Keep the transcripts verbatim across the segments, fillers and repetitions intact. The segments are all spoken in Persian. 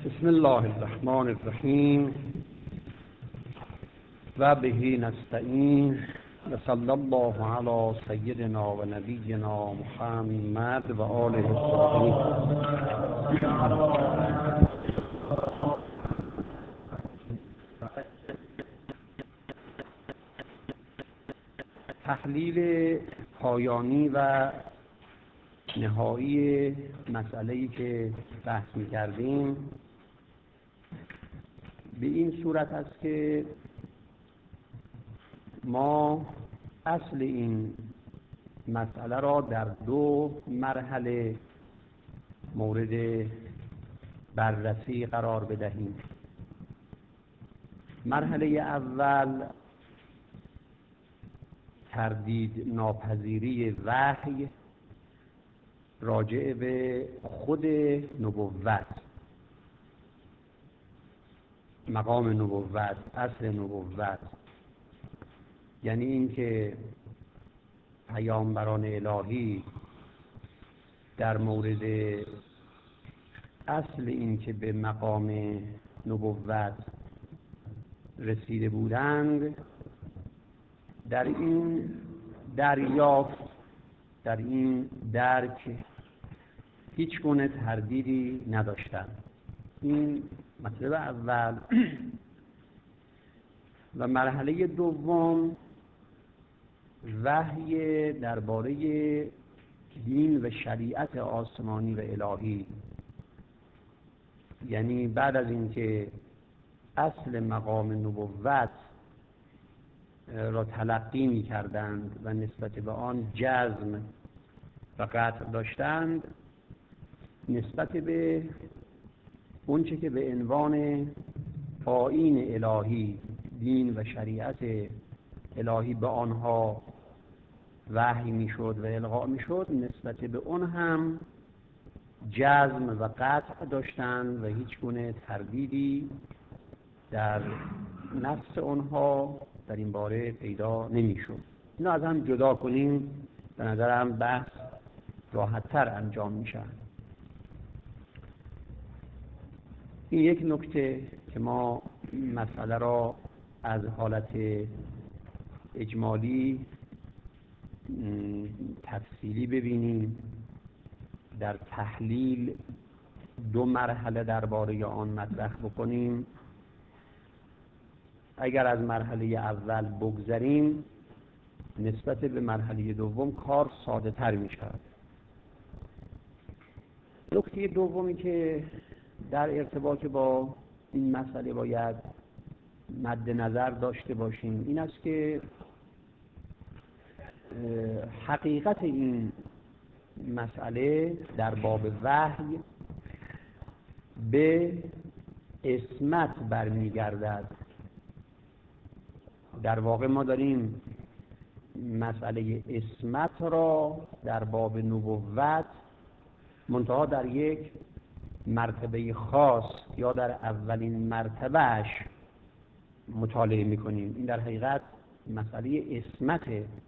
بسم الله الرحمن الرحیم و به نستعین و صلی الله علی سیدنا و نبینا محمد و آله الطاهرین. تحلیل پایانی و نهایی مسئله‌ای که بحث می‌کردیم به این صورت است که ما اصل این مسئله را در دو مرحله مورد بررسی قرار بدهیم. مرحله اول تردید ناپذیری وحی راجع به خود نبوت، مقام نبوت، اصل نبوت، یعنی اینکه پیامبران الهی در مورد اصل اینکه به مقام نبوت رسیده بودند در این دریافت، در این درک هیچ گونه تردیدی نداشتند. این مطلب اول. و مرحله دوم وحی درباره دین و شریعت آسمانی و الهی، یعنی بعد از اینکه اصل مقام نبوت را تلقی می کردند و نسبت به آن جزم و قطع داشتند، نسبت به اونچه که به عنوان آیین الهی، دین و شریعت الهی به آنها وحی می شد و القا می شد، نسبت به اون هم جزم و قطع داشتند و هیچ گونه تردیدی در نفس آنها در این باره پیدا نمی شد. اینو از هم جدا کنیم، به نظرم بحث راحت‌تر انجام می شود. این یک نکته که ما مسئله را از حالت اجمالی تفصیلی ببینیم، در تحلیل دو مرحله درباره آن مطرح بکنیم. اگر از مرحله اول بگذریم نسبت به مرحله دوم کار ساده تر می شود. نکته دومی که در ارتباط با این مسئله باید مد نظر داشته باشیم این است که حقیقت این مسئله در باب وحی به عصمت برمیگردد. در واقع ما داریم مسئله عصمت را در باب نبوت منتها در یک مرتبه خاص یا در اولین مرتبهش مطالعه میکنیم. این در حقیقت مسئله عصمت،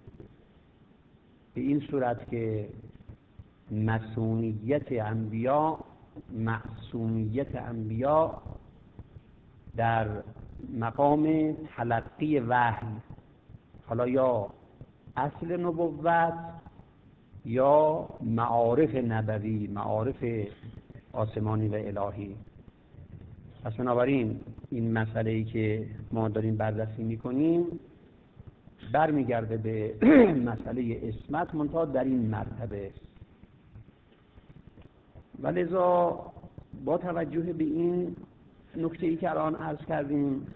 به این صورت که مسئولیت انبیا، معصومیت انبیا در مقام تلقی وحی، حالا یا اصل نبوت یا معارف نبوی، معارف آسمانی و الهی. پس بنابراین این مسئله‌ای که ما داریم بررسی می‌کنیم برمیگرده به مسئله عصمت منتها در این مرتبه. ولذا با توجه به این نکته‌ای که الان عرض کردیم،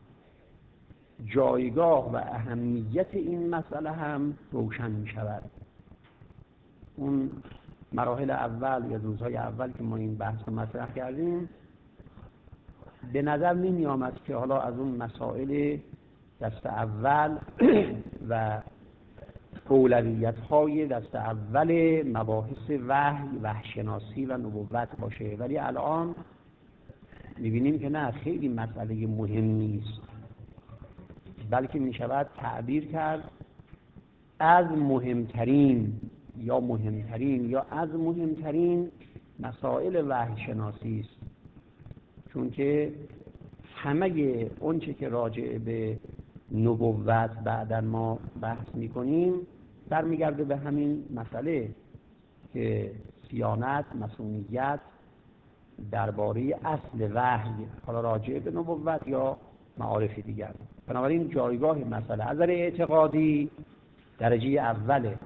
جایگاه و اهمیت این مسئله هم روشن می‌شود. اون مراحل اول یا روزهای اول که ما این بحث رو مطرح کردیم به نظر نمی آمد که حالا از اون مسائل دست اول و اولویت‌های دست اول مباحث وحی، وحی‌شناسی و نبوت باشه، ولی الان می‌بینیم که نه، خیلی مسئله مهم نیست، بلکه می‌شود تعبیر کرد از مهمترین یا مهمترین یا از مهمترین مسائل وحی شناسی است. چون که همه اون چه که راجع به نبوت بعداً ما بحث میکنیم برمیگرده به همین مسئله که صیانت، مسئولیت درباره اصل وحی، حالا راجع به نبوت یا معارف دیگر. بنابراین جایگاه مسئله از نظر اعتقادی درجه اوله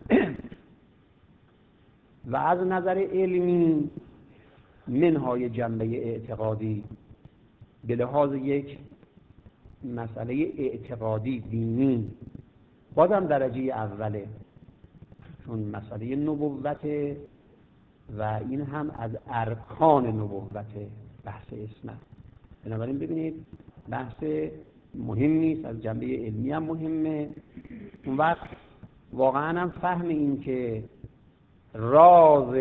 و از نظر علمی منهای جنبه اعتقادی به لحاظ یک مسئله اعتقادی دینی بازم درجه اوله، چون مسئله نبوت و این هم از ارکان نبوت بحث اسمت. بنابراین ببینید بحث مهم نیست، از جنبه علمی هم مهمه. اون وقت واقعا هم فهم این که راز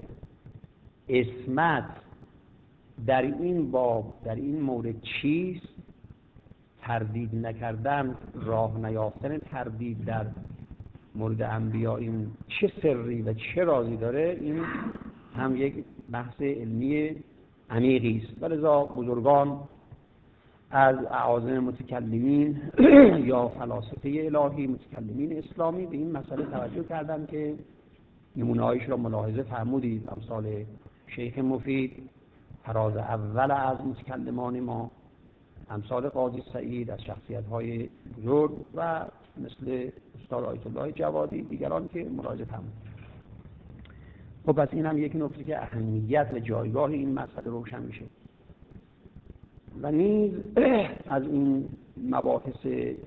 اسمت در این باب در این مورد چیست، تردید نکردن، راه نیافتن تردید در مورد انبیا این چه سری و چه رازی داره، این هم یک بحث علمی عمیقی است. ولذا بزرگان از اعاظم متکلمین یا فلاسفه الهی متکلمین اسلامی به این مسئله توجه کردند که نمونه‌هایش را ملاحظه فرمودید، امثال شیخ مفید فراز اول از متکلمان ما، امثال قاضی سعید از شخصیت‌های بزرگ و مثل استاد آیت الله جوادی دیگران که ملاحظه فرمودید. خب پس این هم یک نکته که اهمیت و جایگاه این مسئله روشن میشه. و نیز از این مباحث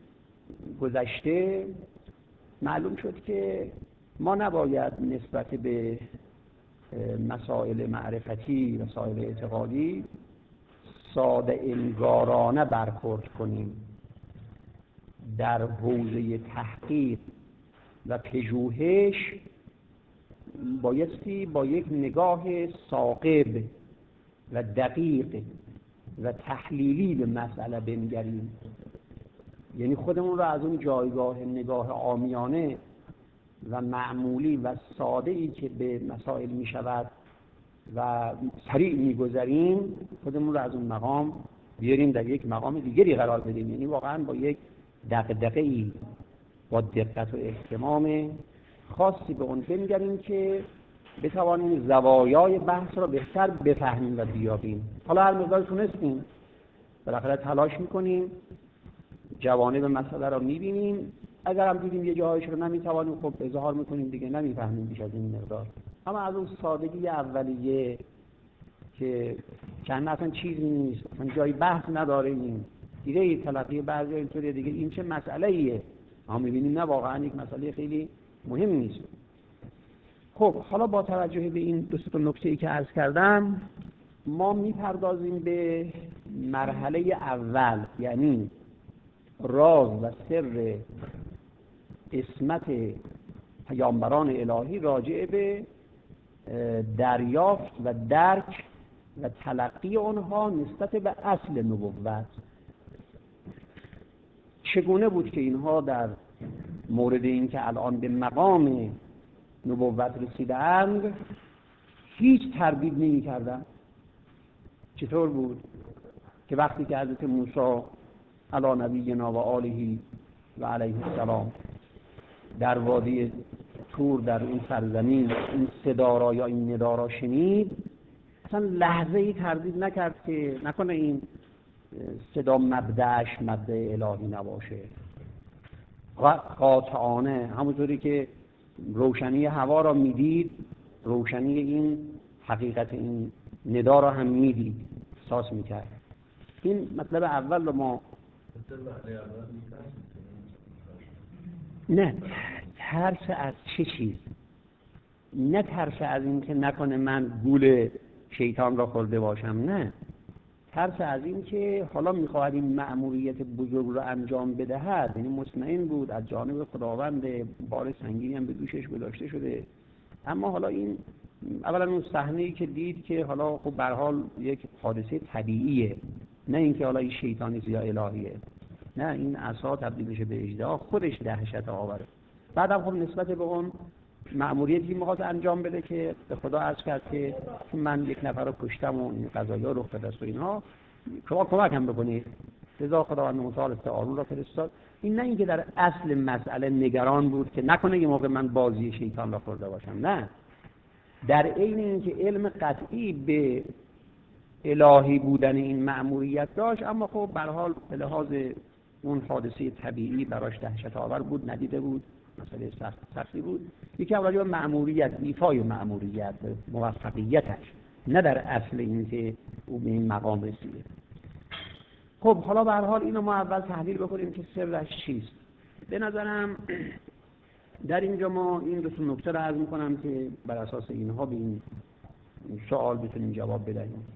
گذشته معلوم شد که ما نباید نسبت به مسائل معرفتی و مسائل اعتقادی ساده انگارانه برخورد کنیم. در حوزه تحقیق و پژوهش بایستی با یک نگاه ثاقب و دقیق و تحلیلی به مسئله بنگریم، یعنی خودمون را از اون جایگاه نگاه عامیانه و معمولی و ساده ای که به مسائل می شود و سریع می گذاریم خودمون را از اون مقام بیاریم در یک مقام دیگری قرار بدیم، یعنی واقعا با یک دغدغه‌ای با دقت و اهتمام خاصی به اون بنگریم که بتوانیم زوایای بحث را بهتر بفهمیم و بیابیم. حالا هر مقدار تونستیم بالاخره تلاش میکنیم، جوانب مسئله را میبینیم، اگر هم دیدیم یه جاهایش رو نمیتوانیم خب اظهار میکنیم دیگه، نمیفهمیم بیش از این مقدار. اما از اون سادگی اولیه که چند اصلا چیزی نیست، اصلا جای بحث نداره، این دیگه تلقی بعضی اینطوریه دیگه، این چه مسئله ایه، ما میبینیم نه واقعا یک مسئله خیلی مهم نیست. خب حالا با توجه به این دو تا نکته‌ای که عرض کردم ما میپردازیم به مرحله اول، یعنی راز و سر عصمت پیامبران الهی راجع به دریافت و درک و تلقی آنها نسبت به اصل نبوت. چگونه بود که اینها در مورد این که الان به مقام نبوت رسیدند هیچ تردید نمی کردن؟ چطور بود که وقتی که حضرت موسی علی نبینا و آله و علیه السلام در وادی طور در این سرزمین این صدا را یا این ندا را شنید، اصلا لحظه ای تردید نکرد که نکنه این صدا مبدأش مبدأ الهی نباشه. قاطعانه همونطوری که روشنی هوا را میدید، روشنی این حقیقت این ندا را هم میدید، احساس میکرد. این مطلب اول رو ما نه ترس از چه چیز؟ نه ترس از این که نکنه من گول شیطان را خورده باشم، نه ترس از این که حالا میخواهد این مأموریت بزرگ را انجام بدهد، یعنی مطمئن بود از جانب خداوند بار سنگینی هم به دوشش گذاشته شده، اما حالا این اولا اون صحنه‌ای که دید که حالا خب به هر حال یک حادثه طبیعیه، نه اینکه حالا این شیطانی یا الهیه، نه این عصا تبدیل بشه به اژدها خودش دهشت آوره. بعدم خب نسبت به اون مأموریتی میخواست انجام بده که به خدا عرض کرد که من یک نفر رو کشتم و این قضایا رخ داده است و اینها، شما کمک هم بکنید. لذا خداوند متعال هارون را فرستاد. این نه اینکه در اصل مسئله نگران بود که نکنه یه موقع من بازی شیطان را خورده باشم، نه، در عین اینکه علم قطعی به الهی بودن این مأموریت داشت، اما خب به هر حال به لحاظ اون حادثه طبیعی براش دهشت آور بود، ندیده بود، مسئله سخت سختی بود. یکی راجع به مأموریت، ایفای مأموریت، موفقیتش، نه در اصل اینکه او به این مقام رسیده. خب حالا به هر حال اینو ما اول تحلیل بکنیم که سرش چیست. به نظرم در اینجا ما این دو تا نکته رو عرض می‌کنم که بر اساس اینها به این سوال بتونیم جواب بدهیم.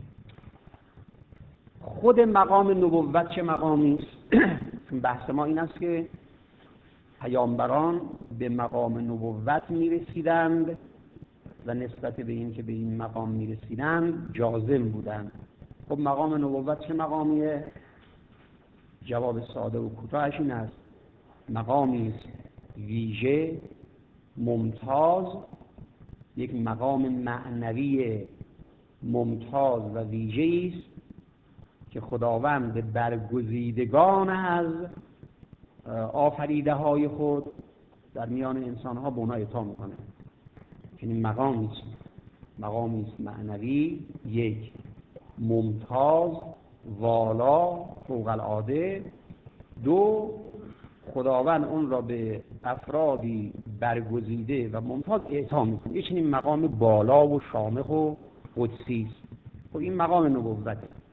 خود مقام نبوت چه مقامی است؟ بحث ما این است که پیامبران به مقام نبوت می‌رسیدند و نسبت به این که به این مقام می‌رسیدند جازم بودند. خب مقام نبوت چه مقامیه؟ جواب ساده و کوتاهش این است: مقامی است ویژه، ممتاز، یک مقام معنوی ممتاز و ویژه است که خداوند برگزیدگان از آفریده های خود در میان انسان ها به اونها عطا میکنه. این مقامی است مقامی است معنوی، یک، ممتاز، والا، فوق العاده، دو، خداوند اون را به افرادی برگزیده و ممتاز اعطا میکنه. یه چنین مقام بالا و شامخ و قدسی است. خب این مقام نبوت.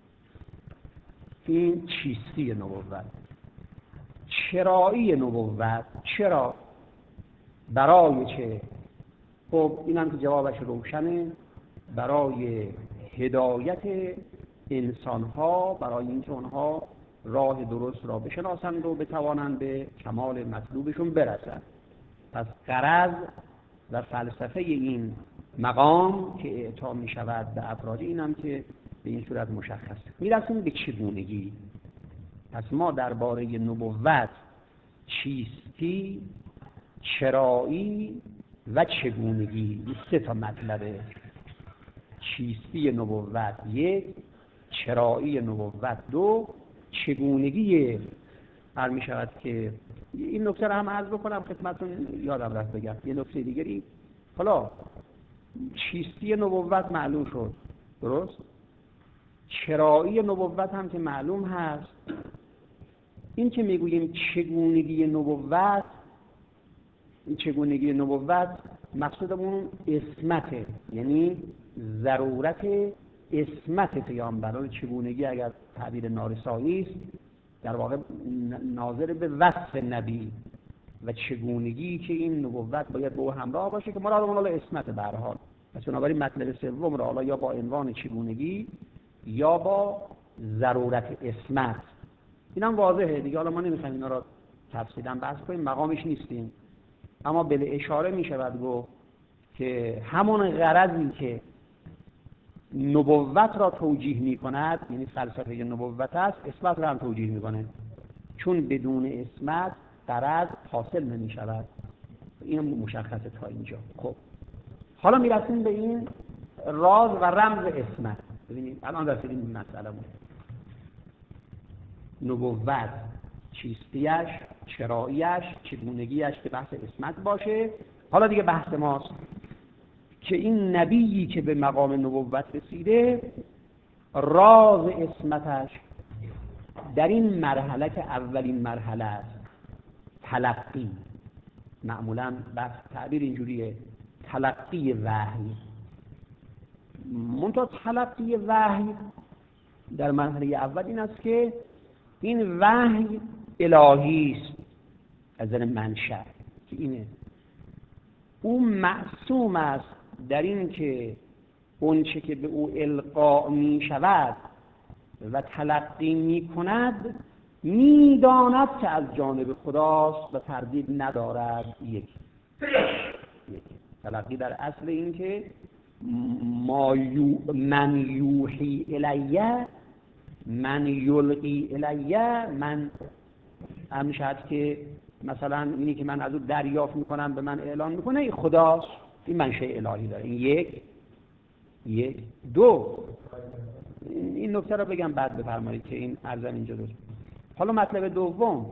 این چیستی نبوت، چرایی نبوت. چرا؟ برای چه؟ خب اینم که جوابش روشنه، برای هدایت انسان‌ها، برای اینکه اونها راه درست را بشناسند و بتوانند به کمال مطلوبشون برسند. پس غرض و فلسفه این مقام که اعطا می شود به افراد اینم که به این صورت مشخص میرسیم به چگونگی. پس ما درباره نبوت چیستی، چرایی و چگونگی، این سه تا مطلبه. چیستی نبوت یک، چرایی نبوت دو، چگونگی هر می شود که این نکته رو هم عرض بکنم خدمتتون، یادم رفت بگم یه نکته دیگری. حالا چیستی نبوت معلوم شد، درست؟ چرایی نبوت هم که معلوم هست. این که میگوییم چگونگی نبوت، این چگونگی نبوت مقصودمون اسمته، یعنی ضرورت اسمت پیامبران. چگونگی اگر تعبیر نارسایی است، در واقع ناظر به وصف نبی، و چگونگی که این نبوت باید با او همراه باشه که مراد اون اسمت به هر حال. پس بنابراین مطلب سوم را حالا یا با عنوان چگونگی یا با ضرورت اسمت، اینم واضحه دیگه. حالا ما نمیخوایم اینا را تفصیلا بحث کنیم، مقامش نیستیم، اما به اشاره میشود گفت که همون غرضی که نبوت را توجیه میکند، یعنی فلسفه نبوت است، اسمت را هم توجیه میکنه، چون بدون اسمت غرض حاصل نمیشود. این مشخصه تا اینجا. خب حالا میرسیم به این راز و رمز اسمت. ببینید الان رسیدیم به مسئله‌مون. نبوت چیستیش، چراییش، چگونگیش که بحث اسمت باشه. حالا دیگه بحث ماست که این نبیی که به مقام نبوت رسیده، راز اسمتش در این مرحله که اولین مرحله است، تلقی. معمولا بحث تعبیر اینجوریه، تلقی وحی. منتها تلقی وحی در مرحله اول این است که این وحی الهی است از نظر منشأ، که اینه او معصوم است در این که اون چه که به او القا می شود و تلقی می کند می داند که از جانب خداست و تردید ندارد. یک تلقی در اصل این که ما یو من یوحی الیه، من یلقی الیه، من هم شد که مثلا اینی که من از او دریافت میکنم به من اعلان میکنه این خداست. این منشأ الهی داره. این یک یک دو این نکته رو بگم بعد بفرمایید که این ارزم اینجا رو. حالا مطلب دوم،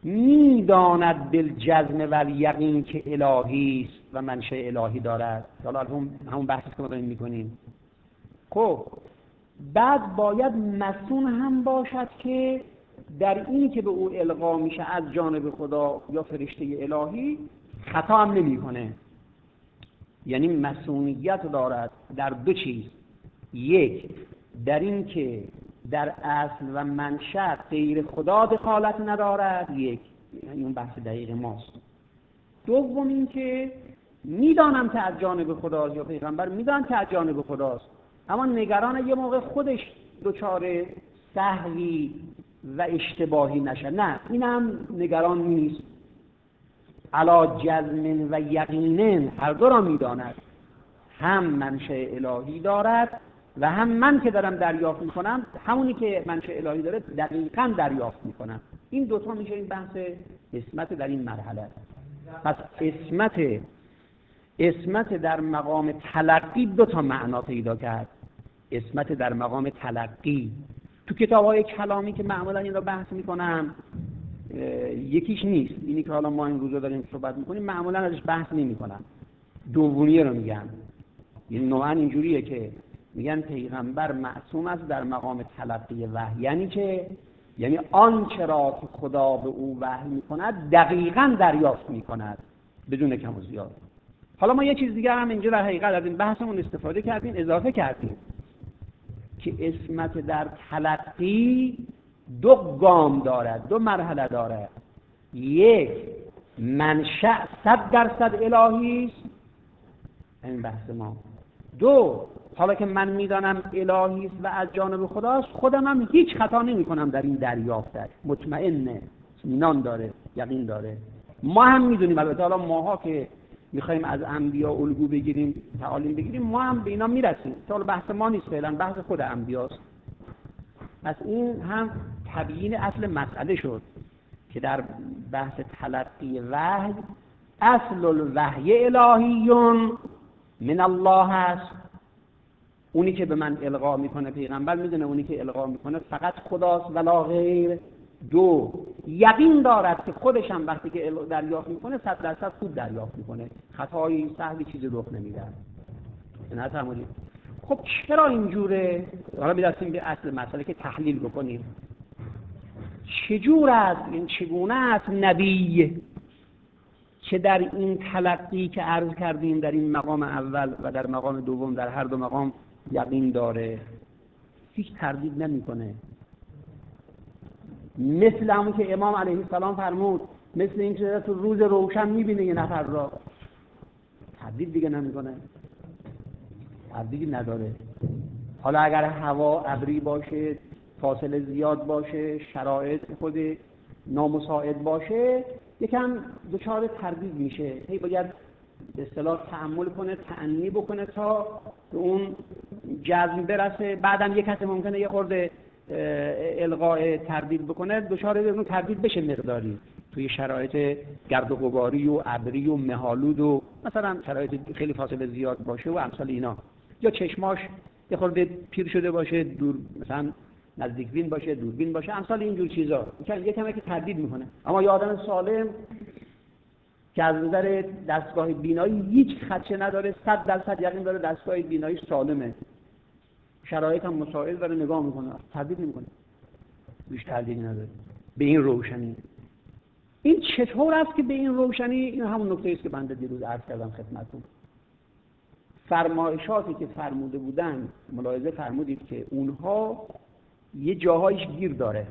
میداند بالجزم و الیقین که الهی است و منشأ الهی دارد. حالا همون همون بحثی که ما داریم میکنیم. خب بعد باید مسئول هم باشد که در اینی که به او القا میشه از جانب خدا یا فرشته الهی خطا هم نمیکنه. یعنی مسئولیت دارد در دو چیز، یک در این که در اصل و منشأ غیر خدا دخالت ندارد، یک یعنی اون بحث دقیق ماست. دوم این که میدانم که از جانب خداست یا پیغمبر میدانم که از جانب خداست، اما نگران یه موقع خودش دچار سهوی و اشتباهی نشه. نه، اینم نگران نیست. علا جزم و یقین هر دو را میداند، هم منشأ الهی دارد و هم من که دارم دریافت میکنم همونی که منشأ الهی داره دقیقاً دریافت میکنم. این دوتا میشه این بحث اسمت در این مرحله. پس اسمت اسمت در مقام تلقی دو تا معنا پیدا کرد. اسمت در مقام تلقی تو کتاب‌های کلامی که معمولا این رو بحث میکنم یکیش نیست، اینی که حالا ما این روزا داریم صحبت میکنیم معمولا ازش بحث نمیکنم. دومیه رو میگم. یعنی نوعا اینجوریه که میگن پیغمبر معصوم است در مقام تلقی وحی، یعنی که یعنی آنچه را که خدا به او وحی میکند دقیقاً دریافت میکند بدون کم و زیاد. حالا ما یه چیز دیگه هم اینجا در حقیقت از این بحثمون استفاده کردیم، اضافه کردیم که اسمت در تلقی دو گام دارد، دو مرحله دارد. یک منشأ صد درصد الهی است، این بحث ما. دو حالا که من میدانم الهی است و از جانب خداست، خودم هم هیچ خطا نمی کنم در این دریافتش، مطمئنه، اطمینان داره، یقین داره. ما هم میدونیم، البته حالا ماها که میخوایم از انبیا الگو بگیریم، تعالیم بگیریم، ما هم به اینا میرسیم. حالا بحث ما نیست، فعلا بحث خود انبیاست. پس این هم تبیین اصل مسئله شد که در بحث تلقی وحی اصل الوحی الهیون من الله است. اونی که به من القا میکنه پیغمبر میدونه اونی که القا میکنه فقط خداست ولا غیر. دو یقین دارد که خودش هم وقتی که دریافت میکنه صد درصد خوب دریافت میکنه، خطایی سهوی چیزی رخ نمیده. نه تمومید. خب چرا اینجوره؟ حالا میرسیم به اصل مسئله که تحلیل بکنیم. چجور است این چگونه است نبی که در این تلقی که عرض کردیم در این مقام اول و در مقام دوم در هر دو مقام یقین داره، هیچ تردید نمیکنه، مثل همون که امام علیه السلام فرمود، مثل این که تو روز روشن میبینه یه نفر را، تردید دیگه نمیکنه، تردیدی نداره. حالا اگر هوا ابری باشه، فاصله زیاد باشه، شرایط خود نامساعد باشه، یکم دچار تردید میشه، هی باید به اصطلاح تأمل کنه، تأنی بکنه تا به اون جزم برسه. بعدم یک کسی ممکنه یه خورده القاء تردید بکنه، دچار اون تردید بشه مقداری توی شرایط گرد و غباری و ابری و مه‌آلود و مثلا شرایط خیلی فاصله زیاد باشه و امثال اینا، یا چشماش یه خورده پیر شده باشه، دور مثلا نزدیک بین باشه، دوربین باشه، امثال اینجور چیزا یه کمی که تردید میکنه. اما یه آدم سالم که از نظر دستگاه بینایی هیچ خدشه نداره، صد درصد یقین داره دستگاه بینایی سالمه، شرایط هم مساعد داره، نگاه میکنه، تردید نمیکنه، هیچ تردیدی نداره به این روشنی. این چطور است که به این روشنی؟ این همون نکته است که بنده دیروز عرض کردم خدمتتون. فرمایشاتی که فرموده بودن، ملاحظه فرمودید که اونها یه جاهایش گیر داره،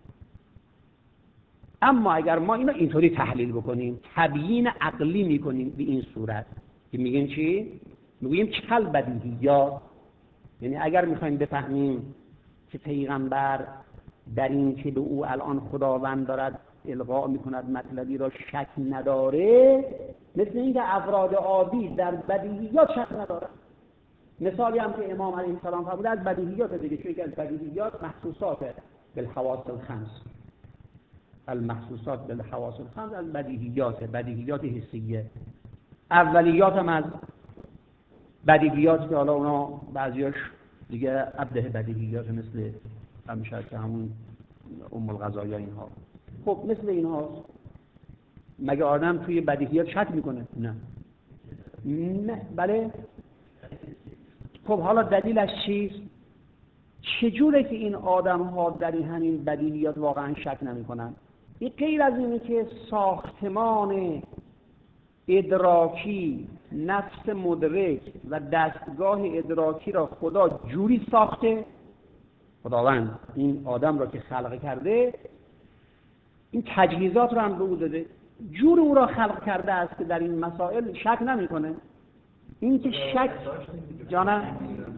اما اگر ما اینو اینطوری تحلیل بکنیم، تبیین عقلی میکنیم به این صورت که میگیم چی؟ میگیم کل بدیهیات. یعنی اگر میخوایم بفهمیم که پیغمبر در این که به او الان خداوند دارد القا میکند مطلبی را شک نداره، مثل این که افراد عادی در بدیهیات شک نداره. مثالی هم که امام علیه السلام فرموده از بدیهیات دیگه، چون که از بدیهیات محسوسات بالحواس الخمس، المحسوسات بالحواس الخمس از بدیهیات، بدیهیات حسیه. اولیات هم از بدیهیات که حالا اونا بعضیاش دیگه ابله بدیهیات مثل همیشه که همون ام القضایا اینها. خب مثل اینها مگه آدم توی بدیهیات شک میکنه؟ نه. نه بله. خب حالا دلیلش چیست؟ چجوره که این آدم ها در این همین بدیهیات واقعا شک نمی کنن؟ این غیر از اینه که ساختمان ادراکی، نفس مدرک و دستگاه ادراکی را خدا جوری ساخته، خداوند این آدم را که خلق کرده این تجهیزات را هم به او داده، جور او را خلق کرده است که در این مسائل شک نمی کنه. این که شک جانم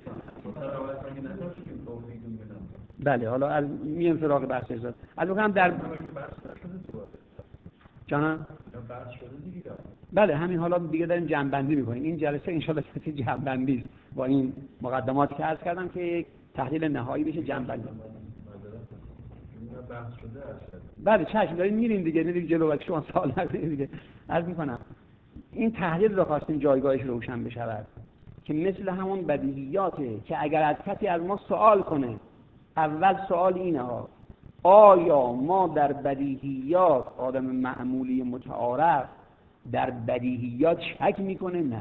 بله حالا از میان سراغ بحث ازاد البته هم در جانم بله همین حالا دیگه داریم جمع‌بندی می‌کنیم. این جلسه انشالله کسی جمع‌بندی است با این مقدماتی که عرض کردم که یک تحلیل نهایی بشه جمع‌بندی. بله چشم داریم میریم دیگه، دیگه جلو وقت شما سوال نکنید دیگه. عرض می‌کنم این تحلیل رو خواستیم جایگاهش روشن بشود که مثل همون بدیهیاته که اگر از کسی از ما سوال کنه، اول سوال اینه ها آیا ما در بدیهیات آدم معمولی متعارف در بدیهیات شک میکنه؟ نه.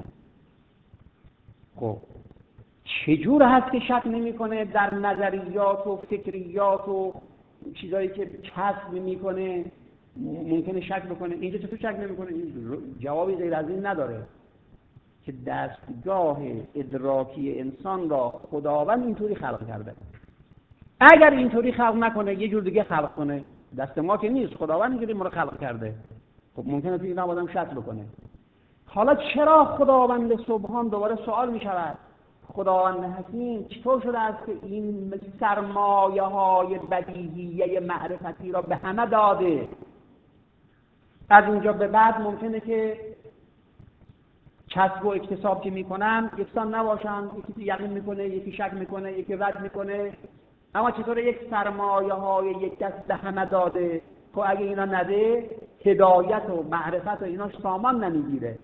خب چجور هست که شک نمیکنه در نظریات و فکریات و چیزایی که کسب میکنه ممکنه شک بکنه؟ اینجا چطور شک نمیکنه؟ جوابی غیر از این نداره که دستگاه ادراکی انسان را خداوند اینطوری خلق کرده. اگر اینطوری خلق نکنه یه جور دیگه خلق کنه، دست ما که نیست، خداوند اینطوری ما رو خلق کرده. خب ممکنه توی این آدم شک بکنه. حالا چرا خداوند سبحان دوباره سوال می شود خداوند حکیم چطور شده است که این سرمایه های بدیهیه معرفتی را به همه داده؟ از اینجا به بعد ممکنه که کسب و اکتساب که میکنن یکسان نباشن، یکی یقین میکنه، یکی شک میکنه، یکی رد میکنه. اما چطور یک سرمایه های یک دست به همه داده که اگه اینا نده هدایت و معرفت و اینا سامان نمیگیره؟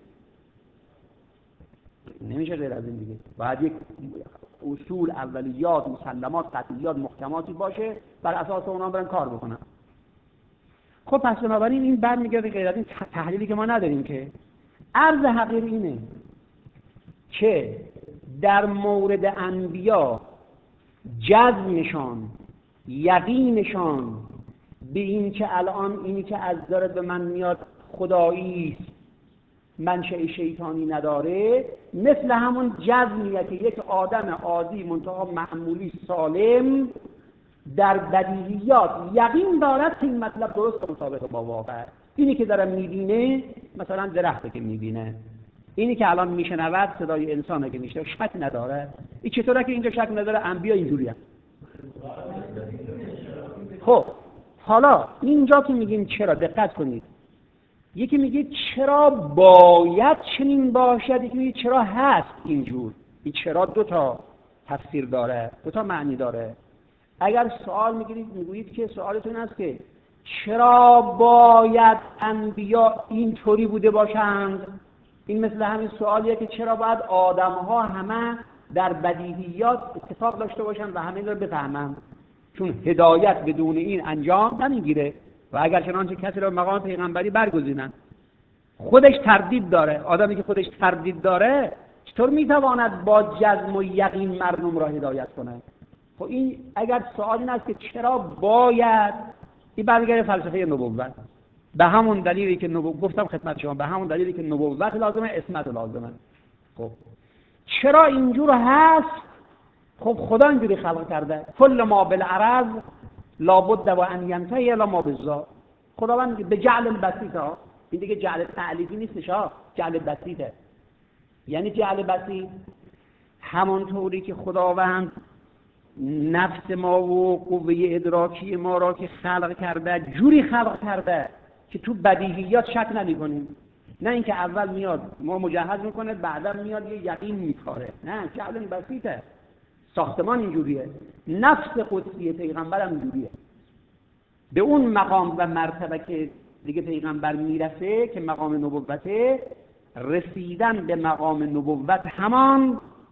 نمیشه غیر از این دیگه. باید یک اصول، اولیات، مسلمات، قطعیات، محکماتی باشه بر اساس اونا برن کار بکنن. خب پس بنابراین این برمیگرده غیر از این تحلیلی که ما نداریم که عرض حقیر اینه که در مورد انبیا جزمشان، یقینشان به این که الان اینی که از داره به من میاد خدایی منشأ شیطانی نداره، مثل همون جزمیه که یک آدم عادی منتها معمولی سالم در بدیهیات یقین دارد که این مطلب درست مطابق با واقع. اینی که داره میبینه مثلا درخته که میبینه، اینی که الان میشنود صدای انسانه که میشنوه شک نداره. این چطوره که اینجا شک نداره؟ انبیا اینجوریه. خب حالا اینجا که میگیم چرا، دقت کنید، یکی میگه چرا باید چنین باشد، یکی میگه چرا هست اینجور. این چرا دو تا تفسیر داره، دو تا معنی داره. اگر سوال میگیرید میگویید که سوالتون است که چرا باید انبیا اینطوری بوده باشند، این مثل همین سوالیه که چرا باید آدم‌ها همه در بدیهیات اتفاق داشته باشند و همه رو بفهمند، چون هدایت بدون این انجام نمیگیره و اگر چنانچه کسی رو مقام پیغمبری برگزینن. خودش تردید داره. آدمی که خودش تردید داره چطور میتواند با جزم و یقین مردم را هدایت کنه؟ خب این اگر سوال این است که چرا باید، این برمیگرده فلسفه نبوت. به همون دلیلی که نبوت گفتم خدمت شما، به همون دلیلی که نبوت لازمه، اسمت لازمه. خب چرا اینجور هست؟ خب خدا اینجوری خلق کرده. کل ما بالعرض لابد و ان ینتهی الی ما بالذات. خداوند به جعل بسیط ها، این دیگه جعل تعلیفی نیستش ها، جعل بسیطه. یعنی جعل بسیط همونطوری که خداوند نفس ما و قوه ادراکی ما را که خلق کرده جوری خلق کرده که تو بدیهیات شک نمی‌کنیم. نه اینکه اول میاد ما مجهز میکنه بعدا میاد یه یقین میکاره. نه، جعل بسیطه. ساختمان اینجوریه. نفس قدسی پیغمبر هم اینجوریه. به اون مقام و مرتبه که دیگه پیغمبر میرسه که مقام نبوته، رسیدن به مقام نبوت همان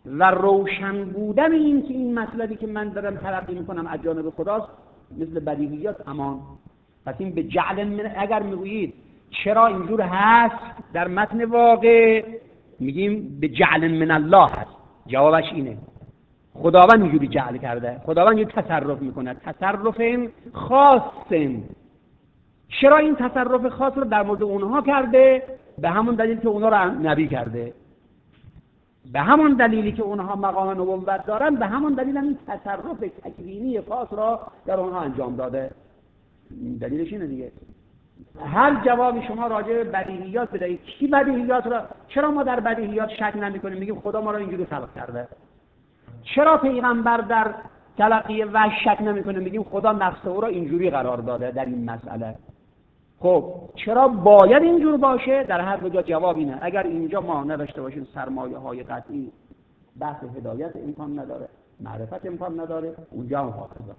و روشن بودن این که این مطلبی که من دارم تلقی میکنم از جانب خداست مثل بدیهیات امان. پس این به جعل من، اگر میگویید چرا اینجور هست در متن واقع، میگیم به جعل من الله هست. جوابش اینه خداوند اینجوری جعل کرده، خداوند اینجوری تصرف میکنه، تصرف خاص. چرا این تصرف خاص رو در مورد اونها کرده؟ به همون دلیل که اونها رو نبی کرده، به همون دلیلی که اونها مقام نبوت دارن، به همون دلیل هم این تصرف تکوینی خاص را در اونها انجام داده. دلیلش اینه دیگه. هر جوابی شما راجع به بدیهیات بدهید، کی بدیهیات را، چرا ما در بدیهیات شک نمی‌کنیم، میگیم خدا ما را اینجوری خلق کرده؟ چرا پیغمبر در تلقی وحی شک نمی‌کنه، میگیم خدا نفس او را اینجوری قرار داده در این مسئله؟ خب چرا باید اینجور باشه؟ در هر جا جواب اینه. اگر اینجا ما نداشته باشیم سرمایه های قطعی، بحث هدایت امکان نداره، معرفت امکان نداره، اونجا هم حافظه.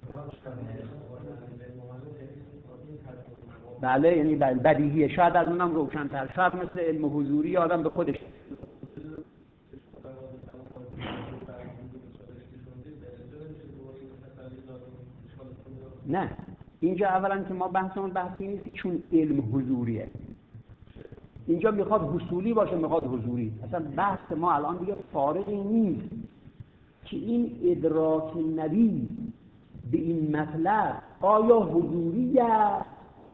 بله، یعنی بدیهیه، شاید از اونم روشن‌تر، شاید مثل علم حضوری آدم به خودش. نه، اینجا اولا که ما بحثمون بحثی نیست چون علم حضوریه، اینجا میخواد حصولی باشه، میخواد حضوری. اصلا بحث ما الان دیگه فارغی نیست که این ادراک نبی به این مطلب آیا حضوری است،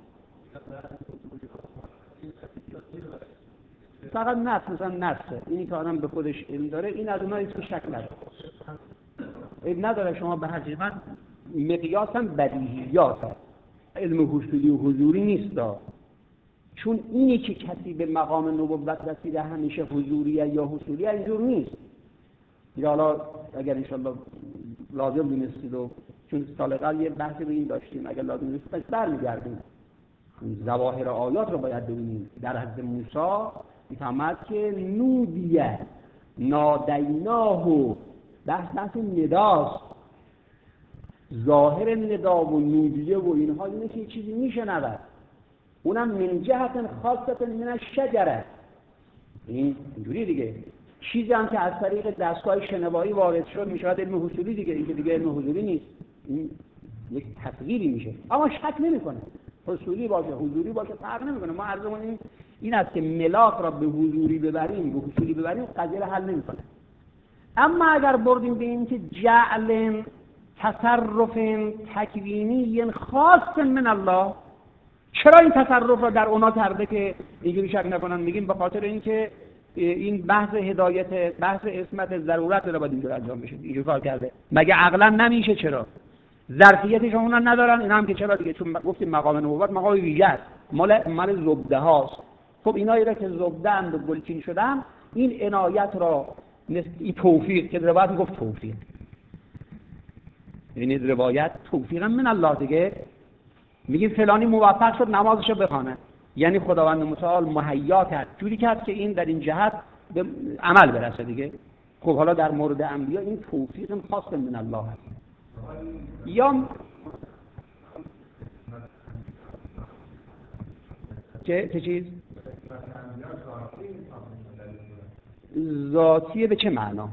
فقط نفس، مثلا نفسه، اینی که آدم به خودش علم داره، این از اونایی که شک نداره. این نداره شما به هر جهت مقیاس هم بدیهیات هست، علم حصولی و حضوری نیست دا. چون اینی که کسی به مقام نبوت رسیده همیشه حضوریه یا حصولیه اینجور نیست. یا حالا اگر انشالله لازم دونستید و چون سال قبل یه بحثی رو این داشتیم، اگر لازم دونستید پس برمیگردیم ظواهر آیات رو باید ببینیم. در حضرت موسی میفهمد که نودیه نادیناه، بحث بحث نداست، ظاهر ندا و نودیه و اینها اینه که چیزی میشنود، اونم من جهت خاصت من الشجره، این اینجوری دیگه. چیزی هم که از طریق دستگاه شنوایی وارد شد میشود علم حصولی دیگه، این که دیگه علم حضوری نیست، این یک تصویری میشه. اما شک نمیکنه حصولی باشه حضوری باشه فرق نمیکنه. ما عرضمون این این است که ملاک را به حضوری ببریم به حصولی ببریم قضیه رو حل نمیکنه. اما اگر بردیم به این که جعل تصرف تکوینی خاص من الله، چرا این تصرف را در اونا کرده که اینجوری شک نکنن؟ میگیم به خاطر اینکه این بحث هدایت، بحث عصمت، ضرورت رو باید اینجور انجام بشه، اینجور کار کرده. مگه عقلا نمیشه؟ چرا؟ ظرفیتش اونا ندارن، این هم که چرا دیگه، چون گفتیم مقام نبوت مقام ویژه است، مال مال زبده هاست. خب اینایی را که زبده اند و گلچین شدن، این عنایت را این توفیق که روایت میگفت توفیق، یعنی روایت توفیق من الله دیگه، میگیم فلانی موفق شد نمازشو بخونه، یعنی خداوند متعال مهیا کرد، جوری کرد که این در این جهت به عمل برسه دیگه. خب حالا در مورد انبیا این توفیق خاص من الله هست. یا چه چه چیز ذاتیه؟ به چه معنا؟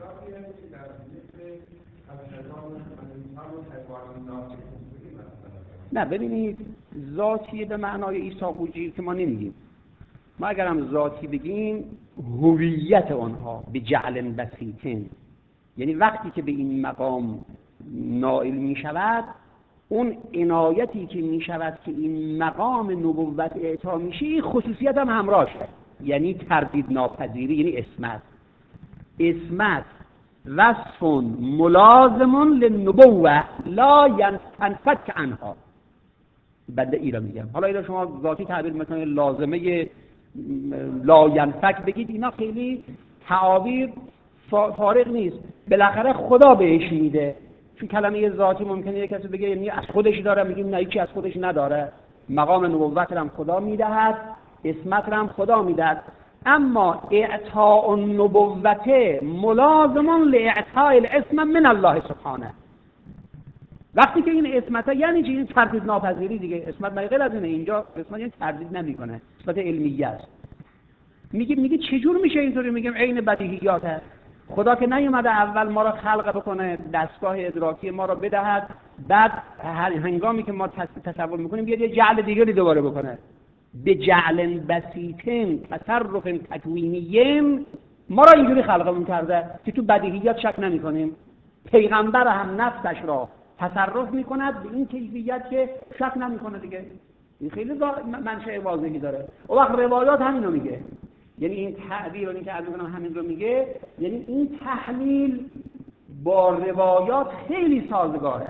نه ببینید، ذاتیه به معنای عیسی حجی که ما نمیگیم. ما اگرم ذاتی بگیم هویت آنها به جعل بسیطن، یعنی وقتی که به این مقام نائل می شود، اون عنایتی که می شود که این مقام نبوت اعطا میشه، این خصوصیت هم همراه شد، یعنی تردید ناپذیری، یعنی اسمت. اسمت وصف ملازم للنبوة لا ينفك عنها. بنده ای را میگم، حالا اینا شما ذاتی تعبیر میکنید، لازمه لا ينفك بگید، اینا خیلی تعابیر فارغ نیست. بالاخره خدا بهش میده، چون کلمه ذاتی ممکنه یک کسی بگه یعنی از خودش داره، میگیم نه هیچی از خودش نداره. مقام نبوت هم خدا میدهد، اسمت هم خدا میدهد، اما اعطاء النبوت ملازم لاعطاء الاسم من الله سبحانه. وقتی که این اسمت یعنی چی؟ این تردید ناپذیری دیگه. اسمت مگه غیر از اینه؟ اینجا اسمت یعنی تردید نمیکنه، اسمت علمیه است. میگه میگه چجور میشه اینطوری؟ میگیم عین بدیهیات هست. خدا که نیومده اول ما را خلق بکنه، دستگاه ادراکی ما را بدهد، بعد هر هنگامی که ما تصور میکنیم بیاد یه جعل دیگری دوباره بکنه. به جعل بسیطن تصرف تکوینی ما را اینجوری خلقمون کرده که تو بدیهیات شک نمیکنیم. پیغمبر هم نفسش را تصرف میکند به این کیفیت که شک نمیکنه دیگه. این خیلی منشأ واضحی داره. و وقت روایات همینو میگه، یعنی این تعبیر رو که الان همین رو میگه، یعنی این تحلیل با روایات خیلی سازگاره.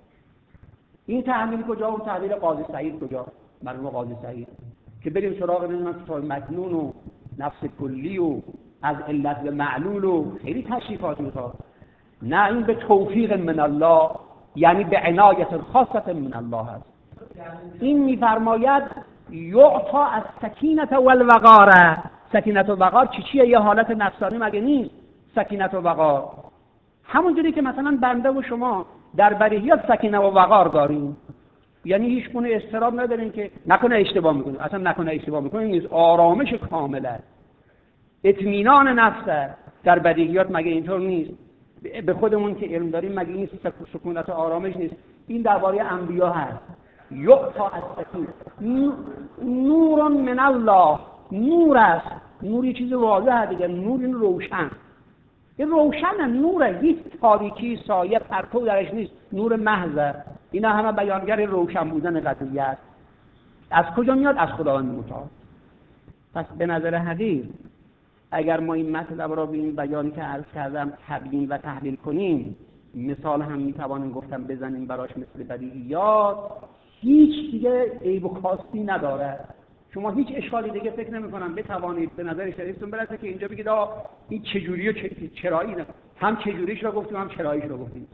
این تحلیل کجا؟ اون تحلیل قاضی سعید کجا؟ مرحوم قاضی سعید که بریم سراغ نمیدونم کتاب مکنون و نفس کلی و از علت به معلول و خیلی تشریفات میخواد. نه، این به توفیق من الله، یعنی به عنایت خاصه من الله هست. این میفرماید یعطا از سکینت و الوقار. سکینت و وقار چی چیه؟ یه حالت نفسانی مگه نیست سکینت و وقار؟ همونجوری که مثلا بنده و شما در بدیهیات سکینه و وقار داریم، یعنی هیچ گونه اضطراب نداریم که نکنه اشتباه میکنیم، اصلا نکنه اشتباه میکنیم نیست، آرامش کامله، اطمینان نفسه. در بدیهیات مگه اینطور نیست؟ به خودمون که علم داریم مگه این سکونت و آرامش نیست؟ این درباره انبیا هست. یعطا از سکینه نور من الله، نور است. نور یه چیز واضحه دیگه، نور این روشن، این روشن نوره، هیچ تاریکی سایه پرتو درش نیست، نور محض. اینا همه بیانگر روشن بودن قضیه است. از کجا میاد؟ از خداوند متعال. پس به نظر حقیر اگر ما این مطلب را به این بیانی که عرض کردم تبیین و تحلیل کنیم، مثال هم میتوانیم گفتم بزنیم براش مثل بدیهیات، هیچ دیگه عیب و کاستی نداره. شما هیچ اشکالی دیگه فکر نمی‌کنم بتوانید به نظر شریفتون برسه که اینجا بگید آ این چجوری و چرایی نه، هم چجوریش رو گفتیم هم چراییش رو گفتیم.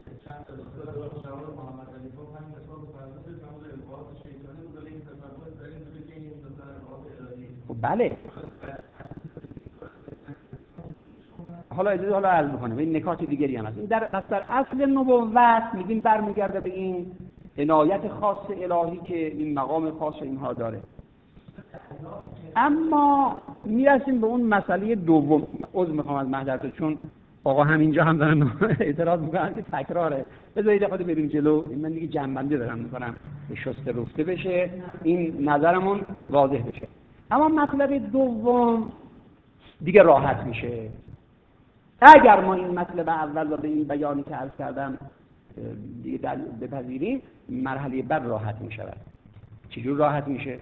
خب بله، حالا اجازه حالا عرض می‌کنم این نکات دیگری هم هست. این در در اصل نبوت میگیم برمیگرده به این عنایت خاص الهی که این مقام خاص اینها داره. اما میرسیم به اون مسئله دوم. عذر میخوام از محضرتون چون آقا همینجا هم دارن اعتراض میکنن که تکراره. بذارید خود بریم جلو، من دیگه جنبندی دارم میکنم به شسته رفته بشه، این نظرمون واضح بشه. اما مطلب دوم دیگه راحت میشه. اگر ما این مطلب اول رو به این بیانی که عرض کردم دیگه بپذیریم، مرحله بعد راحت میشه. چجور راحت میشه؟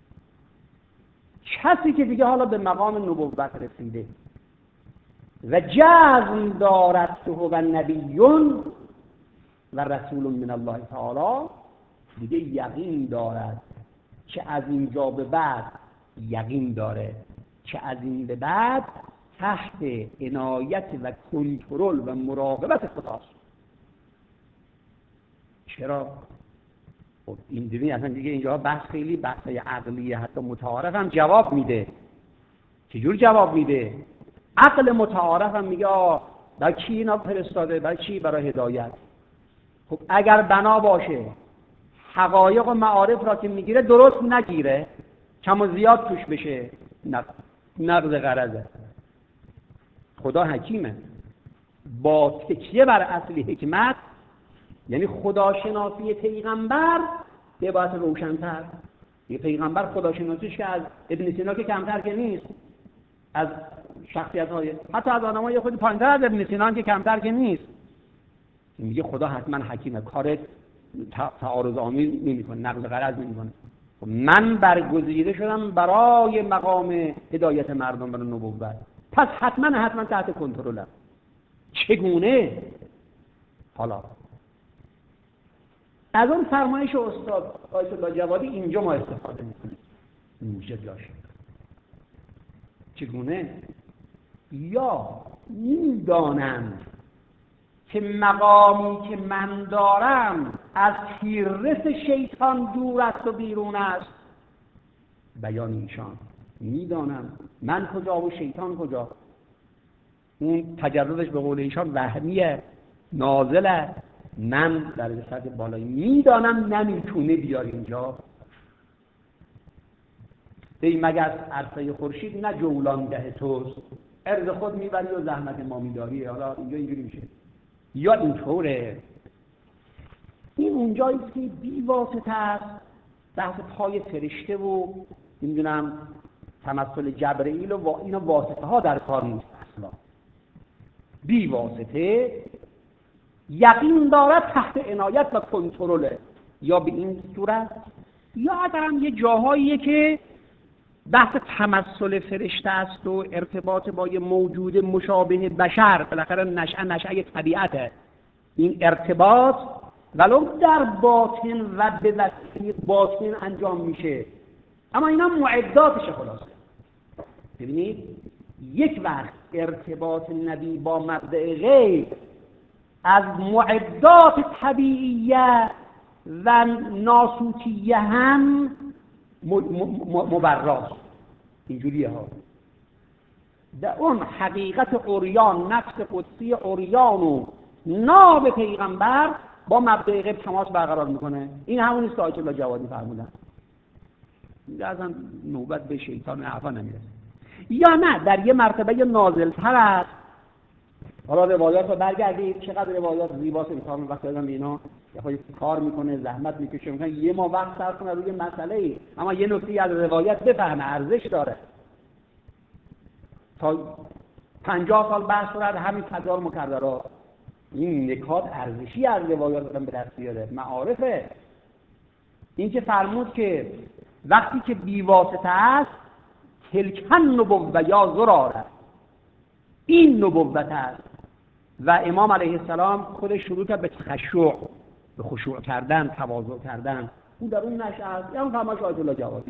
کسی که دیگه حالا به مقام نبوت رسیده و جزم دارد که هو نبیون و رسول من الله تعالی، دیگه یقین دارد که از اینجا به بعد یقین داره که از این به بعد تحت عنایت و کنترل و مراقبت خداست. چرا؟ خب این دیگه اصلا دیگه اینجا بحث خیلی بحث عقلیه، حتی متعارف هم جواب میده. چجور جواب میده؟ عقل متعارف هم میگه آه برای چی اینا فرستاده، برای چی؟ برای هدایت. خب اگر بنا باشه حقایق و معارف را که میگیره درست نگیره، کم و زیاد توش بشه، نقض غرضه. خدا حکیمه، با تکیه بر اصل حکمت، یعنی خداشناسی پیغمبر به عبارت روشن‌تر. یه پیغمبر خداشناسیش که از ابن سینا که کمتر که نیست، از شخصیت‌های حتی از آدم‌های خود پایین‌تر از ابن سینا که کمتر که نیست، میگه خدا حتما حکیمه، کار تعارض آمیز نمی‌کنه، نقض غرض نمی‌کنه. من برگزیده شدم برای مقام هدایت مردم برای نبوت، پس حتما حتما تحت کنترلم. چگونه؟ حالا از اون فرمایش استاد آیت الله جوادی اینجا ما استفاده میکنیم. موجه داشت. چگونه؟ یا میدانم که مقامی که من دارم از تیررس شیطان دور است و بیرون است. بیان ایشان میدانم من کجا و شیطان کجا. اون تجردش به قول ایشان وهمیه، نازله. من در سطح بالایی میدانم نمیتونه بیار اینجا. ای مگر عرصه خورشید نه جولانگه توست، عرض خود میبری و زحمت ما میداری. حالا اینجا اینجوری میشه یا اینطوره. این اونجایی که بی واسطه است، بحث پای فرشته و نمیدونم تمثل جبرئیل و اینا واسطه ها در کار نیست اصلا. بی واسطه یقین دارد تحت عنایت و کنترله، یا به این صورت، یا اگر هم یه جاهاییه که بحث تمثل فرشته است و ارتباط با یه موجود مشابه بشر، بالاخره نشأه نشأه طبیعته، این ارتباط ولو در باطن و به وسیله باطن انجام میشه، اما اینا معداتشه. خلاصه ببینید یک وقت ارتباط نبی با مبدأ غیب از معدات طبیعیه و ناسوتیه هم مبراست. اینجوریه ها. در اون حقیقت عریان، نفس قدسی عریان و ناب پیغمبر با مبدأ غیب تماس برقرار میکنه. این همونی است که آیت الله جوادی فرمودن. دیگه اصلا نوبت به شیطان عفا نمیرسه. یا نه در یه مرتبه نازل‌تر است. حالا روایات رو برگردید، چقدر روایات زیباست. انسان وقتی آدم اینا یه خودی کار میکنه، زحمت میکشه، میکنه یه ما وقت صرف کنه روی مسئله ای، اما یه نکته از روایت بفهمه، ارزش داره. تا پنجاه سال بحث کنه همین تکرار مکررها. این نکات ارزشی از روایات آدم به دست بیاره، معارفه. این که فرمود که وقتی که بیواسطه است تلکن نبوه یا زراره، این نبوت است. و امام علیه السلام خودش شروع کرد به تخشع، به خشوع کردن، تواضع کردن. اون در اون نشأه است. یعنی فرمایش آیت الله جوادی.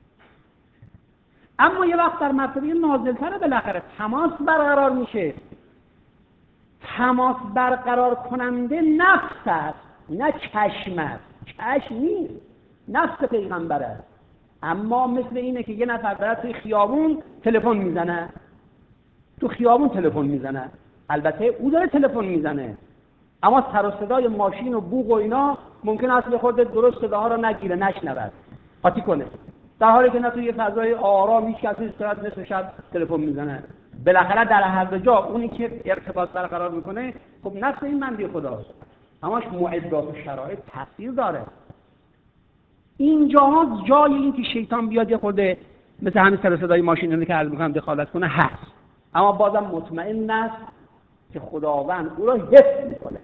اما یه وقت در مرتبه نازل‌تر بالاخره تماس برقرار میشه. تماس برقرار کننده نفس است، نه چشم است. چشم نیست، نفس پیغمبر است. اما مثل اینه که یه نفر داره توی خیابون تلفن میزنه، تو خیابون تلفن میزنه، البته او داره تلفن میزنه، اما سر و صدای ماشین و بوق و اینا ممکن است یه خورده درست صداها رو نگیره، نشنود، قاطی کنه، در حالی که نه توی فضای آرام هیچ کسی استراحت نصف شب تلفن میزنه. بالاخره در هر دو جا اونی که ارتباط برقرار میکنه خب نفس این بنده خداست، هماش معدات و شرایط تاثیر داره. اینجاها جای این که شیطان بیاد یه خورده مثل همین سر صدای ماشین که عرض میکنم دخالت کنه هست، اما بازم مطمئن است که خداوند او را حفظ میکنه.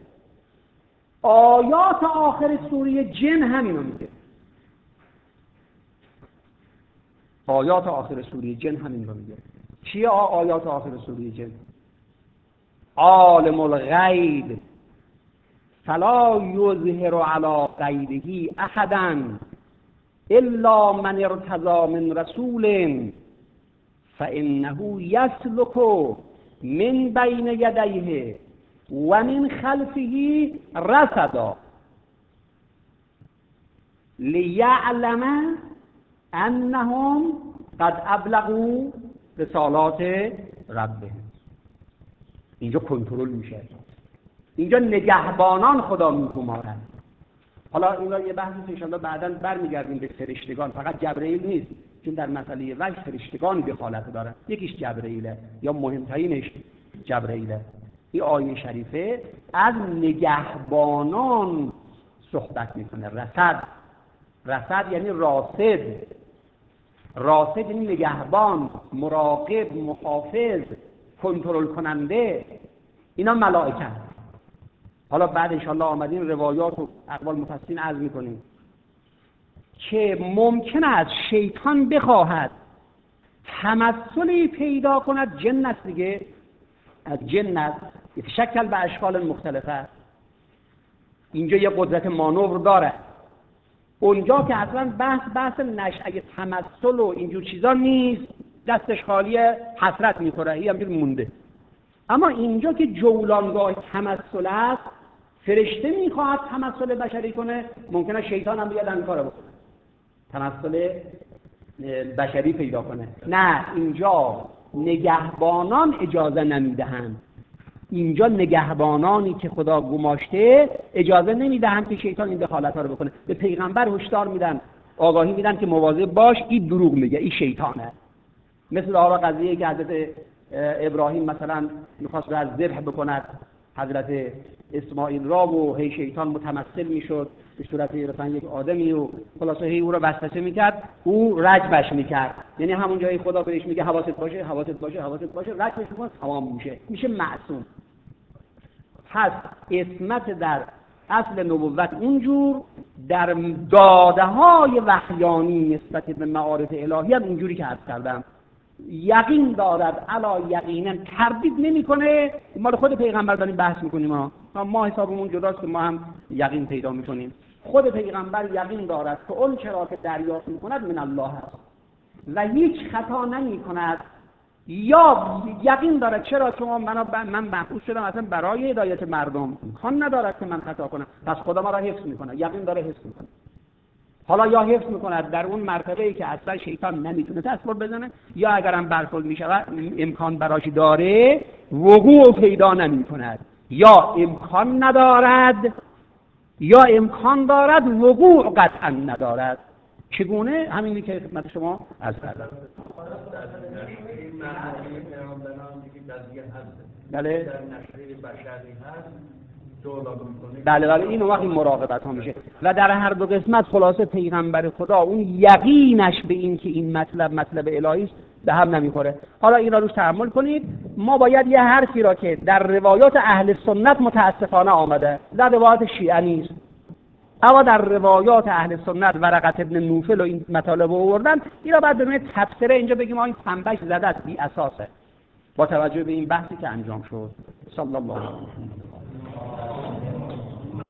آیات آخر سوره جن همینو میگه. آیات آخر سوره جن همین رو میگه. چیه آیات آخر سوره جن؟ عالم الغیب فلا یظهر علی غیبه احدا الا من ارتضی من رسول فانه یسلک من بین یدیه و من خلفه رصدا لیعلم انهم قد ابلغوا رسالات ربهم. اینجا کنترل میشه، اینجا نگهبانان خدا میگمارن. حالا اینا یه بحثی ان شاء الله بعداً برمیگردیم به فرشتگان، فقط جبرئیل نیست، چون در مسئله وحی فرشتگان دخالت دارن. یکیش جبرئیله یا مهمترینش جبرئیله. این آیه شریفه از نگهبانان صحبت میکنه. رصد، رصد یعنی راصد، راصد یعنی نگهبان، مراقب، محافظ، کنترل کننده. اینا ملائکه. حالا بعد انشاءالله آمدین روایات و اقوال مفسرین عرض میکنیم که ممکن است شیطان بخواهد تمثلی پیدا کند. جن است دیگه، از جن است، یتشکل به اشکال مختلفه. اینجا یه قدرت مانور داره. اونجا که اصلا بحث بحث نشأه تمثل و اینجور چیزا نیست، دستش خالیه، حسرت میخوره، این همجور مونده. اما اینجا که جولانگاه تمثل است، فرشته میخواهد تمثل بشری کنه، ممکنه شیطان هم بیاد این کارو بکنه، تمثل بشری پیدا کنه. نه، اینجا نگهبانان اجازه نمیدهند. اینجا نگهبانانی که خدا گماشته اجازه نمیدهند که شیطان این دخالت‌ها رو بکنه. به پیغمبر هشدار میدن، آگاهی میدن که مواظب باش، این دروغ میگه، این شیطانه. مثل حالا قضیه که حضرت ابراهیم مثلا میخواست رو از ذبح بکند حضرت اسماعیل را و هی شیطان متمثل میشد به صورت مثلا یک آدمی و خلاصه هی او را وسوسه میکرد، او رجمش میکرد. یعنی همون جایی خدا بهش میگه حواست باشه حواست باشه حواست باشه، رجمش میکنه تمام میشه، میشه معصوم. پس عصمت در اصل نبوت اونجور، در داده های وحیانی نسبت به معارف الهی هم اینجوری که عرض کردم یقین دارد، علا یقینا تردید نمیکنه. مال خود پیغمبر داریم بحث میکنیم، ما ما حسابمون جداست که ما هم یقین پیدا میکنیم. خود پیغمبر یقین دارد که اون چرا که دریافت میکند من الله است و هیچ خطا نمیکند، یا یقین دارد چرا چون من من مبعوث شدم اصلا برای هدایت مردم، امکان ندارد که من خطا کنم، پس خدا ما را حفظ میکنه، یقین داره حفظ میکنه. حالا یا حفظ میکند در اون مرتبه‌ای که اصلا شیطان نمیتونه تصور بزنه، یا اگرم برخورد میشود امکان براش داره وقوع پیدا نمیکند، یا امکان ندارد یا امکان دارد وقوع قطعا ندارد. چگونه؟ همینی که خدمت شما عرض کردم. بله بله بله این وقتی مراقبت ها میشه و در هر دو قسمت خلاصه پیغمبر خدا اون یقینش به این که این مطلب مطلب الهی است به هم نمیخوره. حالا اینا روش تأمل کنید. ما باید یه حرفی را که در روایات اهل سنت متاسفانه آمده، در روایات شیعه نیست، اما در روایات اهل سنت ورقت ابن نوفل و این مطالب رو آوردن، اینا بعد به تفسیره اینجا بگیم آ این پنبش زده است، بی اساسه با توجه به این بحثی که انجام شد. صلی الله علیه و